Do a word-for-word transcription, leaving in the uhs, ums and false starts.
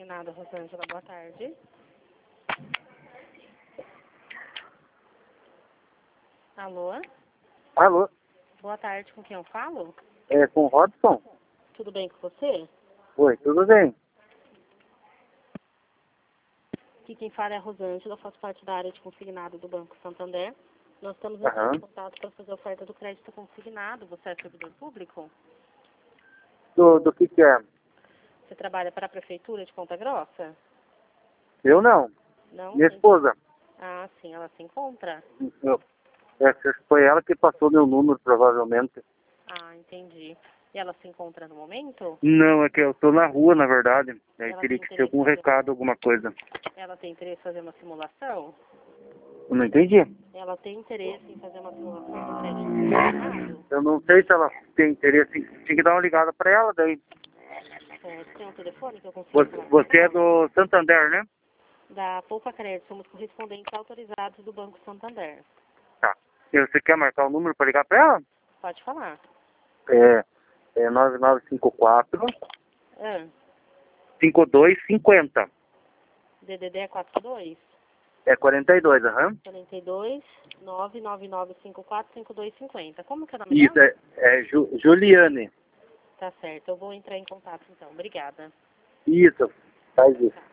Consignado, Rosângela, boa tarde. Alô? Alô? Boa tarde, com quem eu falo? É com o Robson? Tudo bem com você? Oi, tudo bem? Aqui quem fala é a Rosângela, eu faço parte da área de consignado do Banco Santander. Nós estamos Aham. entrando em contato para fazer oferta do crédito consignado. Você é servidor público? Do, do que que é? Você trabalha para a Prefeitura de Ponta Grossa? Eu não. Não? Minha esposa. Ah, sim, ela se encontra? Eu, é, foi ela que passou meu número, provavelmente. Ah, entendi. E ela se encontra no momento? Não, é que eu tô na rua, na verdade. Aí Ela teria tem que ser algum interesse em fazer- recado, alguma coisa. Ela tem interesse em fazer uma simulação? Eu não entendi. Ela tem interesse em fazer uma simulação do crédito consignado? Eu não sei se ela tem interesse. Tinha que dar uma ligada pra ela daí. Certo. Tem um telefone que eu consigo Você, falar com você é ela? do Santander, né? Da Poupa Crédito, somos correspondentes autorizados do Banco Santander. Tá. E você quer marcar o número pra ligar pra ela? Pode falar. É, é nove nove cinco quatro, Ah, cinco dois cinco zero. D D D é quarenta e dois? É quarenta e dois, aham. quarenta e dois, nove nove nove cinco quatro cinco dois cinco zero. Como que é o nome Isso, dela? é, é Ju, Juliane. Tá certo, eu vou entrar em contato então. Obrigada. Isso, faz isso.